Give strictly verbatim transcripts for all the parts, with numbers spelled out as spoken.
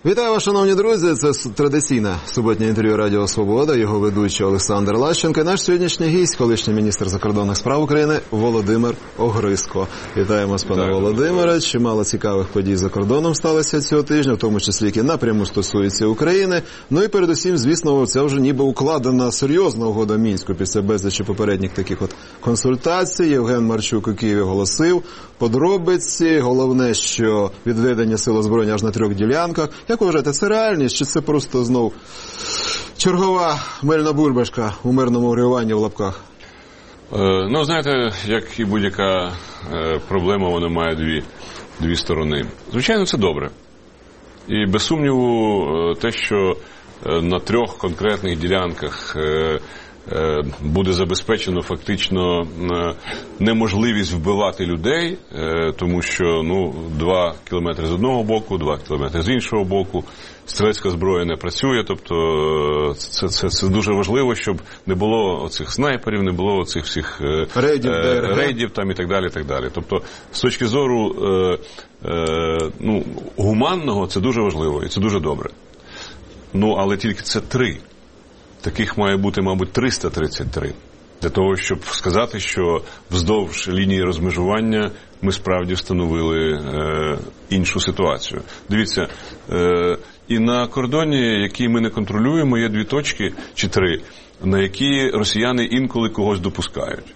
Вітаю вас, шановні друзі. Це традиційне суботнє інтерв'ю Радіо Свобода, його ведучий Олександр Лащенко і наш сьогоднішній гість, колишній міністр закордонних справ України Володимир Огриско. Вітаємо з пане Володимире. Чимало цікавих подій за кордоном сталося цього тижня, в тому числі, які напряму стосуються України. Ну і передусім, звісно, це вже ніби укладена серйозна угода Мінську після безлічі попередніх таких от консультацій. Євген Марчук у Києві оголосив подробиці. Головне, що відведення сил озброєння аж на трьох ділянках. Як ви вважаєте, це реальність, чи це просто знов чергова мильна бульбашка у мирному врегулюванні в лапках? Е, ну, знаєте, як і будь-яка е, проблема, вона має дві, дві сторони. Звичайно, це добре. І без сумніву е, те, що е, на трьох конкретних ділянках е, е, буде забезпечено фактично е, неможливість вбивати людей, е, тому що, ну, два кілометри з одного боку, два кілометри з іншого боку, стрілецька зброя не працює, тобто це, це, це дуже важливо, щоб не було оцих снайперів, не було оцих всіх е, рейдів, е, рейдів там і так далі, і так далі. Тобто, з точки зору е, е, ну, гуманного, це дуже важливо і це дуже добре. Ну, але тільки це три. Таких має бути, мабуть, триста тридцять три. Для того, щоб сказати, що вздовж лінії розмежування ми справді встановили е, іншу ситуацію. Дивіться, е, і на кордоні, який ми не контролюємо, є дві точки чи три, на які росіяни інколи когось допускають.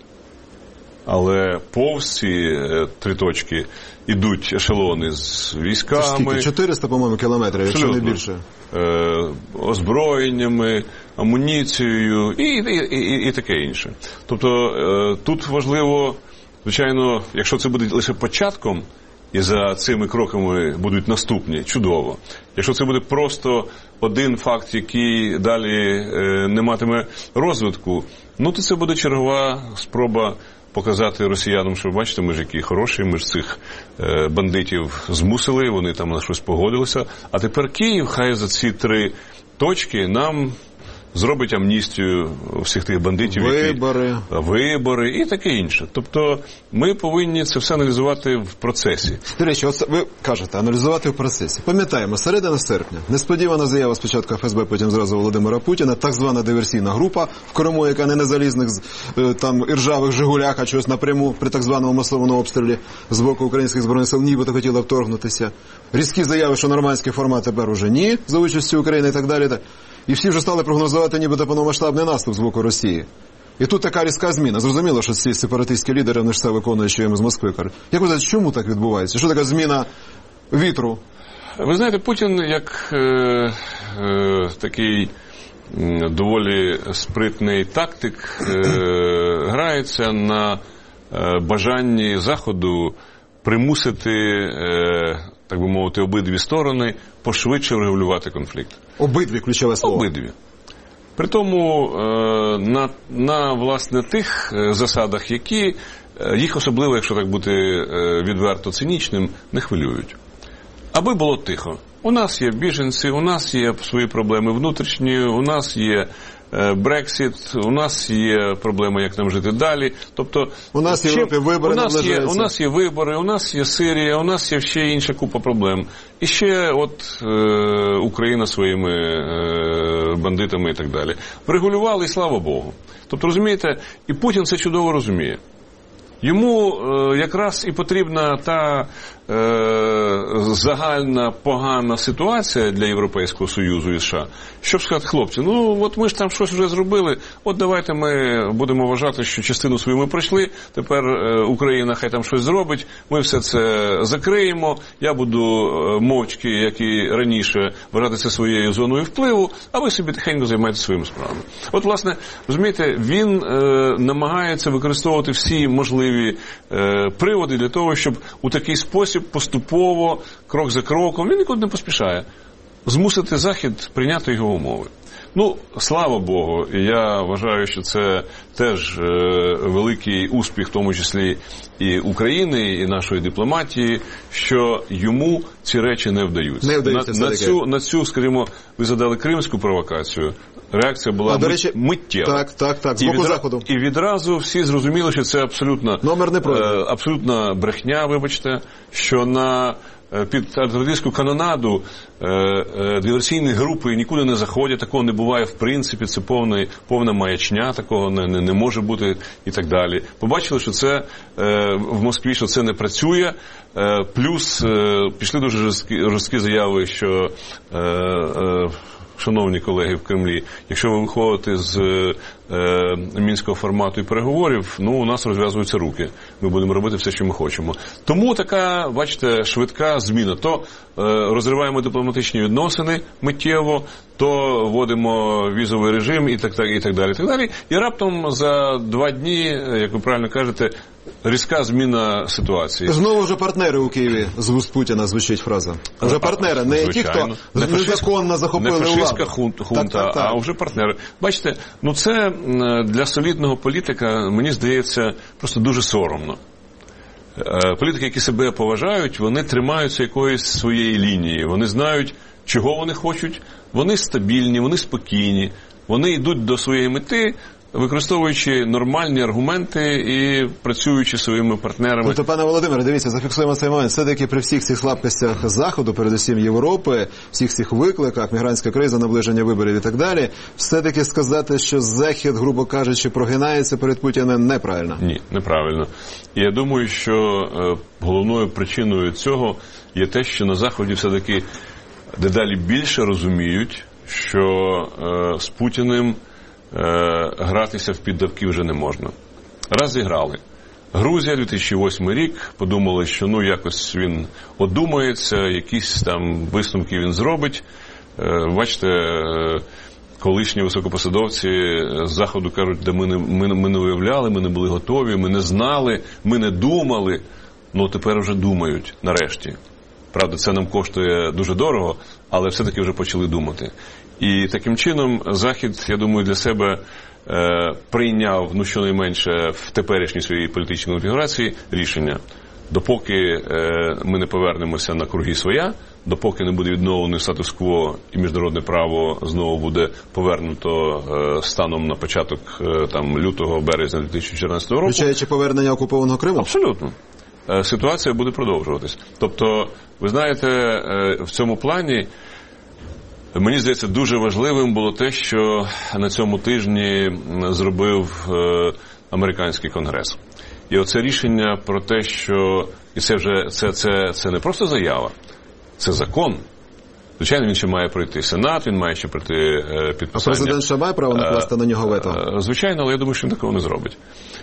Але повз ці е, три точки ідуть ешелони з військами. Це скільки? чотириста, по-моєму, кілометрів, якщо не більше. Е, озброєннями, амуніцією і, і, і, і таке інше. Тобто е, тут важливо, звичайно, якщо це буде лише початком, і за цими кроками будуть наступні, чудово. Якщо це буде просто один факт, який далі е, не матиме розвитку, ну то це буде чергова спроба показати росіянам, що, бачите, ми ж які хороші, ми ж цих е, бандитів змусили, вони там на щось погодилися, а тепер Київ хай за ці три точки нам зробить амністію всіх тих бандитів, вибори, які... вибори і таке інше. Тобто ми повинні це все аналізувати в процесі. До речі, ось ви кажете, аналізувати в процесі. Пам'ятаємо, середина серпня. Несподівана заява спочатку еф ес бе, потім зразу Володимира Путіна, так звана диверсійна група в Криму, яка не на залізних там іржавих «Жигулях», а щось напряму при так званому масованому обстрілі з боку українських збройних сил нібито хотіла вторгнутися. Різкі заяви, що нормандський формат тепер уже ні, за участю України і так далі. І всі вже стали прогнозувати нібито повномасштабний наступ з боку Росії. І тут така різка зміна. Зрозуміло, що ці сепаратистські лідери, вони ж все виконують, що їм з Москви кажуть. Як ви знаєте, чому так відбувається? Що така зміна вітру? Ви знаєте, Путін як е, е, такий е, доволі спритний тактик е, грається на е, бажанні Заходу примусити, е, так би мовити, обидві сторони пошвидше врегулювати конфлікт. Обидві, ключове слово. Обидві. При тому на, на, власне, тих засадах, які їх особливо, якщо так бути відверто цинічним, не хвилюють. Аби було тихо. У нас є біженці, у нас є свої проблеми внутрішні, у нас є Брексіт, у нас є проблема, як нам жити далі. Тобто, у нас в Європі вибори у нас є, у нас є вибори, у нас є Сирія, у нас є ще інша купа проблем. І ще от е, Україна своїми е, бандитами і так далі. Врегулювали, і слава Богу. Тобто, розумієте, і Путін це чудово розуміє. Йому е, якраз і потрібна та е, загальна погана ситуація для Європейського Союзу і США, щоб сказати, хлопці, ну от ми ж там щось вже зробили, от давайте ми будемо вважати, що частину свою ми пройшли, тепер е, Україна хай там щось зробить, ми все це закриємо, я буду е, мовчки, як і раніше, вважати це своєю зоною впливу, а ви собі тихенько займаєтеся своїми справами. От, власне, розумієте, він е, намагається використовувати всі можливі Е, приводи для того, щоб у такий спосіб поступово, крок за кроком, він нікуди не поспішає, змусити Захід прийняти його умови. Ну, слава Богу, я вважаю, що це теж е, великий успіх, в тому числі і України, і нашої дипломатії, що йому ці речі не вдаються. Не вдаються на, на, цю, на цю, скажімо, ви задали кримську провокацію, реакція була а, до речі, миттєва. Так, так, так, з боку відра... Заходу. І відразу всі зрозуміли, що це абсолютно, Номер не е, абсолютна брехня, вибачте, що на під артилерійську канонаду диверсійні групи нікуди не заходять, такого не буває в принципі, це повна, повна маячня, такого не, не, не може бути і так далі. Побачили, що це в Москві, що це не працює, плюс пішли дуже жорсткі, жорсткі заяви, що шановні колеги в Кремлі, якщо ви виходите з е, мінського формату і переговорів, ну, у нас розв'язуються руки. Ми будемо робити все, що ми хочемо. Тому така, бачите, швидка зміна. То е, розриваємо дипломатичні відносини миттєво, то вводимо візовий режим і так, так, і так далі, і так далі. І раптом за два дні, як ви правильно кажете, різка зміна ситуації. Знову вже партнери у Києві з вуст Путіна звучить фраза. Вже партнери, не ті, хто незаконно захопили владу. Не фашистська хунта, так, так, так. А вже партнери. Бачите, ну це для солідного політика, мені здається, просто дуже соромно. Політики, які себе поважають, вони тримаються якоїсь своєї лінії. Вони знають, чого вони хочуть, вони стабільні, вони спокійні, вони йдуть до своєї мети, використовуючи нормальні аргументи і працюючи своїми партнерами. Тобто, пане Володимире, дивіться, зафіксуємо цей момент. Все-таки при всіх цих слабкостях Заходу, передусім Європи, всіх цих викликах, мігрантська криза, наближення виборів і так далі, все-таки сказати, що Захід, грубо кажучи, прогинається перед Путіним, неправильно? Ні, неправильно. І я думаю, що головною причиною цього є те, що на Заході все-таки дедалі більше розуміють, що е, з Путіним гратися в піддавки вже не можна. Раз зіграли. Грузія, дві тисячі восьмий рік, подумали, що ну якось він одумається, якісь там висновки він зробить. Бачите, колишні високопосадовці з Заходу кажуть, да ми не, ми, ми не уявляли, ми не були готові, ми не знали, ми не думали. Ну тепер вже думають, нарешті. Правда, це нам коштує дуже дорого, але все-таки вже почали думати. І таким чином Захід, я думаю, для себе е, прийняв, ну, щонайменше в теперішній своїй політичній конфігурації рішення. Допоки е, ми не повернемося на круги своя, допоки не буде відновлений статус-кво і міжнародне право знову буде повернуто е, станом на початок е, там, лютого-березня дві тисячі чотирнадцятого року. Включаючи повернення окупованого Криму? Абсолютно. Е, ситуація буде продовжуватись. Тобто, ви знаєте, е, в цьому плані мені здається, дуже важливим було те, що на цьому тижні зробив е, американський конгрес. І оце рішення про те, що і це вже це, це, це не просто заява, це закон. Звичайно, він ще має пройти Сенат, він має ще пройти е, підписання. А президент ще має право накласти е, на нього вето? Е, звичайно, але я думаю, що він такого не зробить.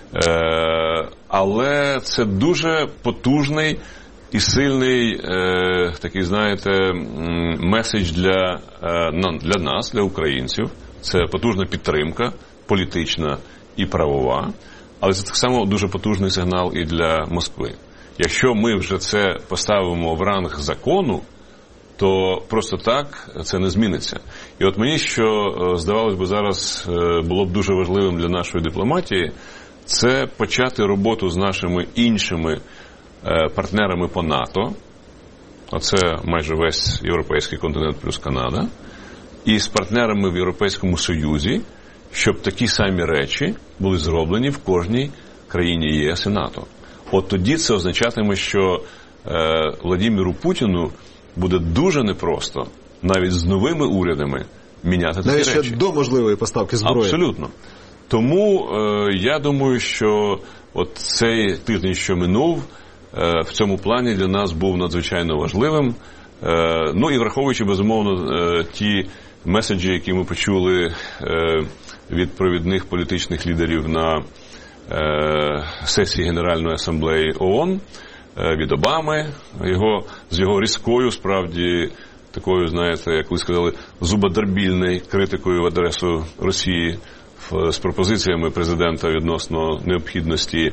Е, але це дуже потужний і сильний, е, такий, знаєте, меседж для, е, для нас, для українців. Це потужна підтримка, політична і правова, але це так само дуже потужний сигнал і для Москви. Якщо ми вже це поставимо в ранг закону, то просто так це не зміниться. І от мені, що, здавалось би, зараз було б дуже важливим для нашої дипломатії, це почати роботу з нашими іншими партнерами по НАТО, а це майже весь європейський континент плюс Канада, і з партнерами в Європейському Союзі, щоб такі самі речі були зроблені в кожній країні ЄС і НАТО. От тоді це означатиме, що е, Владимиру Путіну буде дуже непросто, навіть з новими урядами, міняти такі навіть речі. Навіть ще до можливої поставки зброї. Абсолютно. Тому е, я думаю, що от цей тиждень, що минув, е, в цьому плані для нас був надзвичайно важливим. Е, ну і враховуючи, безумовно, е, ті меседжі, які ми почули е, від провідних політичних лідерів на е, сесії Генеральної асамблеї ООН, е, від Обами, його, з його різкою, справді, такою, знаєте, як ви сказали, зубодербільною критикою в адресу Росії, з пропозиціями президента відносно необхідності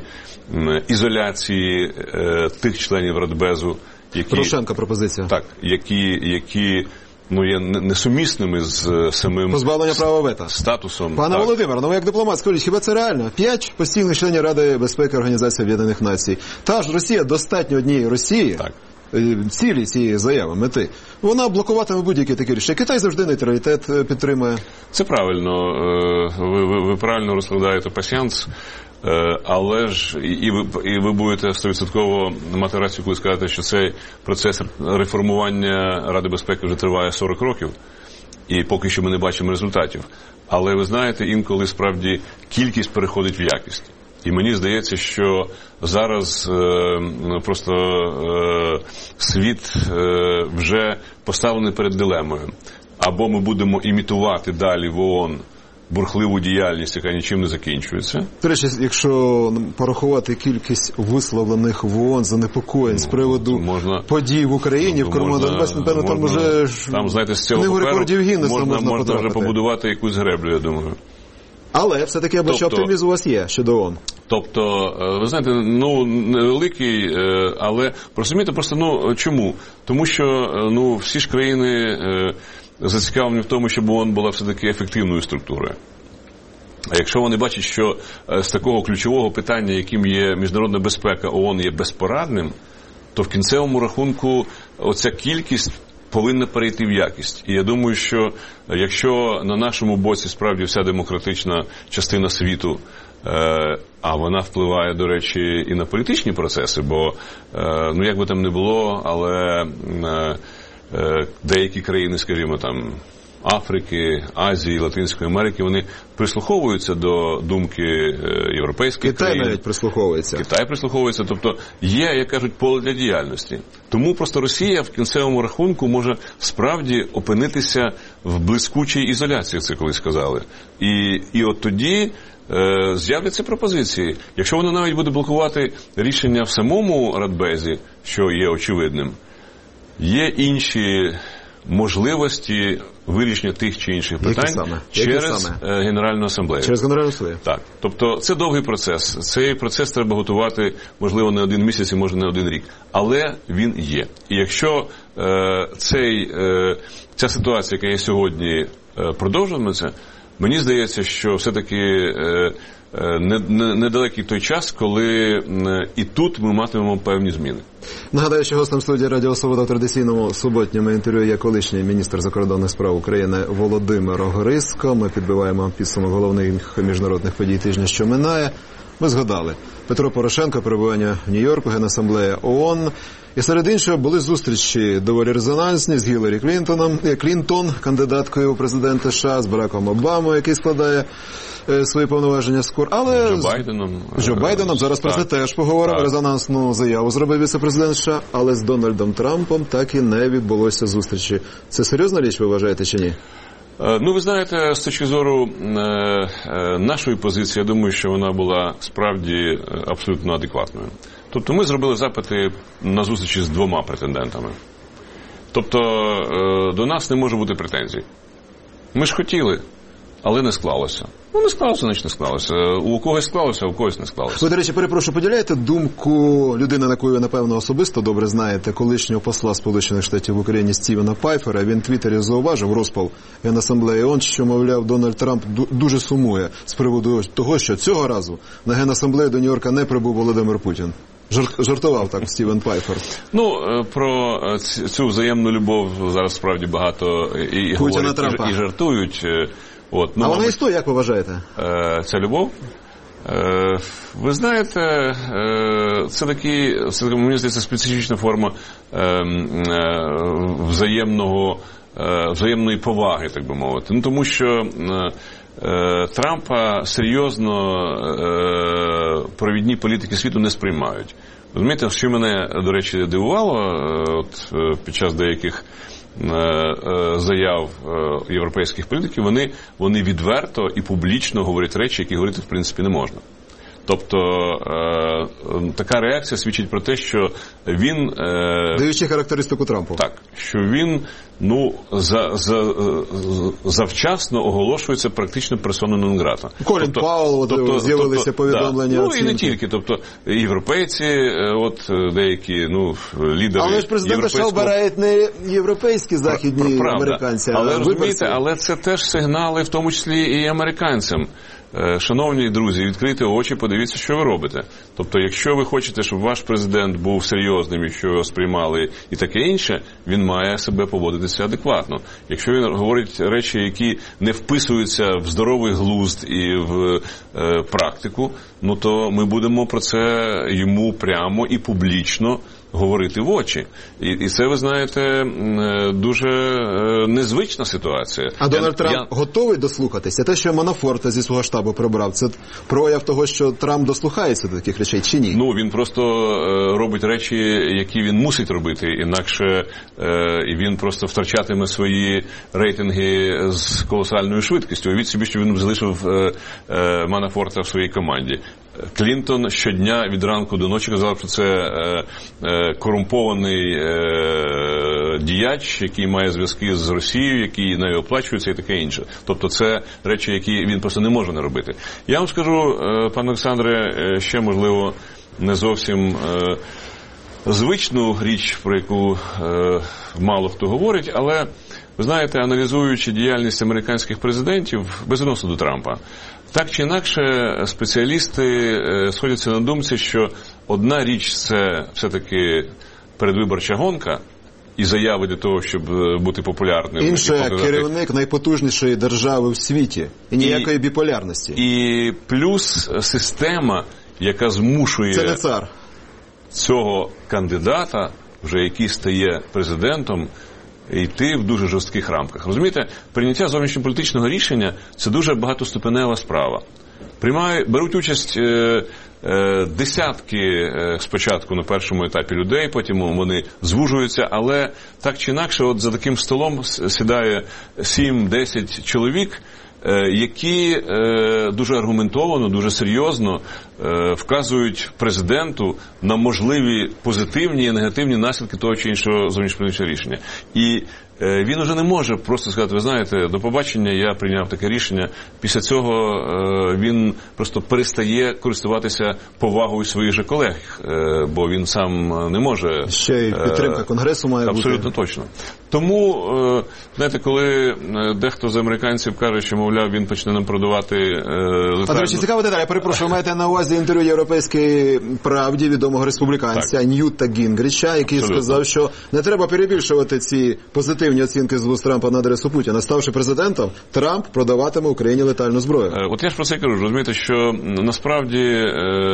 ізоляції е, тих членів Радбезу, які... Порошенка пропозиція. Так, які, які ну, є несумісними з самим... Позбавлення права вето. Статусом. Пане так. Володимире, ну як дипломат, скажіть, хіба це реально? П'ять постійних членів Ради безпеки Організації Об'єднаних Націй. Та ж Росія, достатньо однієї Росії, так. цілі цієї заяви, мети, вона блокуватиме будь-які такі рішення. Китай завжди нейтралітет підтримує. Це правильно. Ви, ви, ви правильно розкладаєте пасьянс. Але ж і ви, і ви будете сто відсотків мати рацію, коли скажете, що цей процес реформування Ради безпеки вже триває сорок років, і поки що ми не бачимо результатів. Але ви знаєте, інколи справді кількість переходить в якість. І мені здається, що зараз е, просто е, світ е, вже поставлений перед дилемою. Або ми будемо імітувати далі в ООН бурхливу діяльність, яка нічим не закінчується. До речі, якщо порахувати кількість висловлених в ООН занепокоєнь з приводу можна, подій в Україні, в Криму, Донбасі, напевно, там уже там, знаєте, з цього книгу рекордів Гіннеса можна, можна, можна вже побудувати якусь греблю, я думаю. Але все-таки обличчя тобто, оптимізму у вас є щодо ООН. Тобто, ви знаєте, ну, невеликий, але, розумієте, просто, ну, чому? Тому що, ну, всі ж країни зацікавлені в тому, щоб ООН була все-таки ефективною структурою. А якщо вони бачать, що з такого ключового питання, яким є міжнародна безпека, ООН є безпорадним, то в кінцевому рахунку оця кількість повинна перейти в якість. І я думаю, що якщо на нашому боці справді вся демократична частина світу, а вона впливає, до речі, і на політичні процеси, бо, ну, як би там не було, але деякі країни, скажімо, там, Африки, Азії, Латинської Америки, вони прислуховуються до думки європейських Китай країн. Китай навіть прислуховується. Китай прислуховується, тобто є, як кажуть, поле для діяльності. Тому просто Росія в кінцевому рахунку може справді опинитися в блискучій ізоляції, це колись сказали. І, і от тоді е, з'являться пропозиції. Якщо вона навіть буде блокувати рішення в самому Радбезі, що є очевидним, є інші можливості вирішення тих чи інших питань через Генеральну асамблею. Через Генеральну асамблею. Так. Тобто це довгий процес. Цей процес треба готувати, можливо, не один місяць, і може не один рік. Але він є. І якщо е, цей, е, ця ситуація, яка є сьогодні, е, продовжуватиметься, мені здається, що все-таки е, недалекий той час, коли і тут ми матимемо певні зміни. Нагадаю, що гостем студії Радіо Свобода в традиційному суботньому інтерв'ю є колишній міністр закордонних справ України Володимир Огриско. Ми підбиваємо підсумок головних міжнародних подій тижня, що минає. Ми згадали Петро Порошенко, перебування в Нью-Йорку, Генасамблея ООН. І серед іншого були зустрічі доволі резонансні з Гіларі Клінтоном, Клінтон, кандидаткою у президенти США, з Бараком Обамою, який складає е, свої повноваження скоро. Але Джо Байденом. Джо Байденом. Зараз про це теж поговоримо. Так. Резонансну заяву зробив віце-президент США, але з Дональдом Трампом так і не відбулося зустрічі. Це серйозна річ, ви вважаєте, чи ні? Ну, ви знаєте, з точки зору нашої позиції, я думаю, що вона була справді абсолютно адекватною. Тобто ми зробили запити на зустрічі з двома претендентами. Тобто до нас не може бути претензій. Ми ж хотіли, але не склалося. Ну, не склалося, значить не склалося. У когось склалося, а у когось не склалося. Ви, до речі, перепрошую, поділяєте думку людини, на яку ви, напевно, особисто добре знаєте, колишнього посла Сполучених Штатів в Україні Стівена Пайфера. Він в Твіттері зауважив розпал Генасамблеї ООН, що, мовляв, Дональд Трамп дуже сумує з приводу того, що цього разу на Генасамблею до Нью-Йорка не прибув Володимир Путін. Жартував так Стівен Пайфер. Ну, про цю взаємну любов зараз справді багато і говорять, і, і жартують. От, ну, а вона існує, як ви вважаєте? Ця любов? Ви знаєте, це такі, це, мені здається, специфічна форма взаємного, взаємної поваги, так би мовити. Ну, тому що Трампа серйозно провідні політики світу не сприймають. Розумієте, що мене, до речі, дивувало от, під час деяких заяв європейських політиків, вони, вони відверто і публічно говорять речі, які говорити в принципі не можна. Тобто е, така реакція свідчить про те, що він... Е, даючи характеристику Трампу. Так, що він, ну, за, за, завчасно оголошується практично персона нон-грата. Колін тобто, Пауелл, тобто, з'явилися тобто, повідомлення. Да. Ну, і не тільки. Тобто, європейці, от, деякі, ну, лідери... Але ж президент США обирають не європейські західні Правда. американці, але, а розумієте, але це теж сигнали, в тому числі і американцям. шановні друзі, відкрийте очі, подивіться, що ви робите. Тобто, якщо ви хочете, щоб ваш президент був серйозним, якщо його сприймали і таке інше, він має себе поводитися адекватно. Якщо він говорить речі, які не вписуються в здоровий глузд і в е, практику, ну то ми будемо про це йому прямо і публічно говорити в очі. І, і це, ви знаєте, дуже незвична ситуація. А Дональд я, Трамп я... готовий дослухатися? Те, що Манафорта зі свого штабу прибрав, це прояв того, що Трамп дослухається до таких речей, чи ні? Ну, він просто робить речі, які він мусить робити, інакше і він просто втрачатиме свої рейтинги з колосальною швидкістю. Уявіть собі, що він залишив Манафорта в своїй команді. Клінтон щодня від ранку до ночі казав, що це е, е, корумпований е, діяч, який має зв'язки з Росією, який нею оплачується і таке інше. Тобто це речі, які він просто не може не робити. Я вам скажу, е, пане Олександре, ще, можливо, не зовсім е, звичну річ, про яку е, мало хто говорить, але, ви знаєте, аналізуючи діяльність американських президентів, безвідносно до Трампа, так чи інакше, спеціалісти сходяться на думці, що одна річ – це все-таки передвиборча гонка і заяви для того, щоб бути популярним. Інше показати... керівник найпотужнішої держави в світі і ніякої і, біполярності. І плюс система, яка змушує це не цар. Цього кандидата, вже який стає президентом, йти в дуже жорстких рамках. Розумієте, прийняття зовнішньополітичного рішення – це дуже багатоступенева справа. Приймає, беруть участь е, е, десятки е, спочатку на першому етапі людей, потім вони звужуються, але так чи інакше, от за таким столом сідає сім-десять чоловік, які дуже аргументовано, дуже серйозно вказують президенту на можливі позитивні і негативні наслідки того чи іншого зовнішньополітичного рішення. І він уже не може просто сказати, ви знаєте, до побачення, я прийняв таке рішення. Після цього він просто перестає користуватися повагою своїх же колег, бо він сам не може... Ще й підтримка Конгресу має бути. Абсолютно точно. Тому, знаєте, коли дехто з американців каже, що, мовляв, він почне нам продавати... Летальну... А, до речі, цікава деталь, я перепрошую, ви маєте на увазі інтерв'ю Європейській правді відомого республіканця так. Ньюта Гінгріча, який Абсолютно. сказав, що не треба перебільшувати ці позитивні оцінки з вуст Трампа на адресу Путіна. Ставши президентом, Трамп продаватиме Україні летальну зброю. От я ж про це кажу, розумієте, що насправді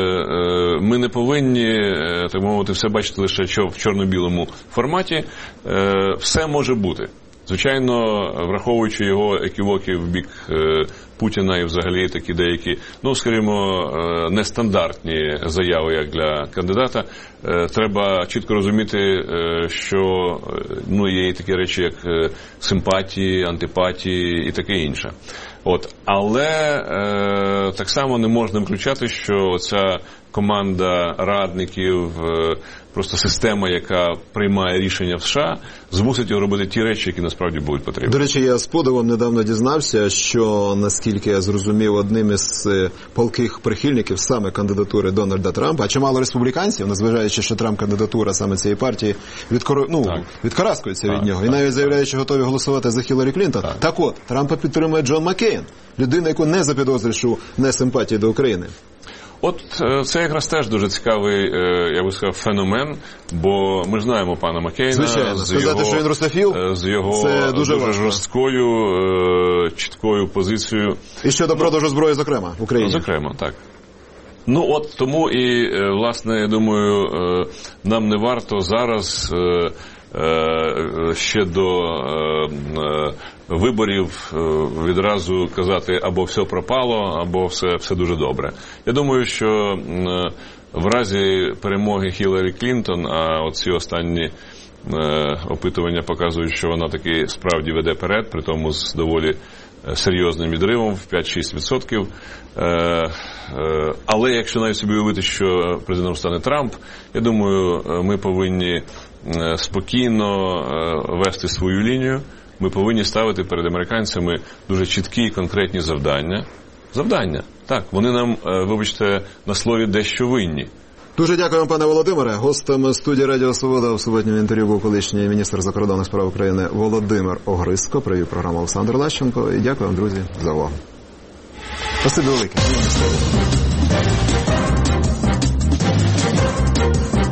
ми не повинні, так мовити, все бачити лише в чорно-білому форматі. Все може бути. Звичайно, враховуючи його еківоки в бік Путіна і взагалі такі деякі, ну, скажімо, нестандартні заяви, як для кандидата, треба чітко розуміти, що ну, є такі речі, як симпатії, антипатії і таке інше. От. Але е, так само не можна виключати, що ця команда радників, е, просто система, яка приймає рішення в США, змусить його робити ті речі, які насправді будуть потрібні. До речі, я з подивом недавно дізнався, що, наскільки я зрозумів, одним із палких прихильників саме кандидатури Дональда Трампа, а чимало республіканців, незважаючи, що Трамп кандидатура саме цієї партії, відкор... ну, відкараскується від нього. Так, і навіть заявляють, що готові голосувати за Хіларі Клінтон. Так. так от, Трампа підтримує Джон Маккейн, людина, яку не запідозрюєш у несимпатії до України. От це якраз теж дуже цікавий, я би сказав, феномен, бо ми ж знаємо пана Маккейна. Звичайно, з сказати, його, що він русофіл, з його це дуже, дуже жорсткою, чіткою позицією. І щодо продажу зброї, зокрема, в Україні. Ну, зокрема, так. Ну, от тому і, власне, я думаю, нам не варто зараз ще до виборів відразу казати або все пропало, або все, все дуже добре. Я думаю, що в разі перемоги Хіларі Клінтон, а оці останні опитування показують, що вона таки справді веде перед, при тому з доволі серйозним відривом в п'ять-шість відсотків. Але якщо навіть собі уявити, що президентом стане Трамп, я думаю, ми повинні спокійно вести свою лінію. Ми повинні ставити перед американцями дуже чіткі і конкретні завдання. Завдання. Так, вони нам, вибачте, на слові дещо винні. Дуже дякуємо, пане Володимире. Гостем студії Радіо Свобода у суботньому інтерв'ю був колишній міністр закордонних справ України Володимир Огризко. Провів програму Олександр Лащенко. І дякую вам, друзі, за увагу. Спасибі велике.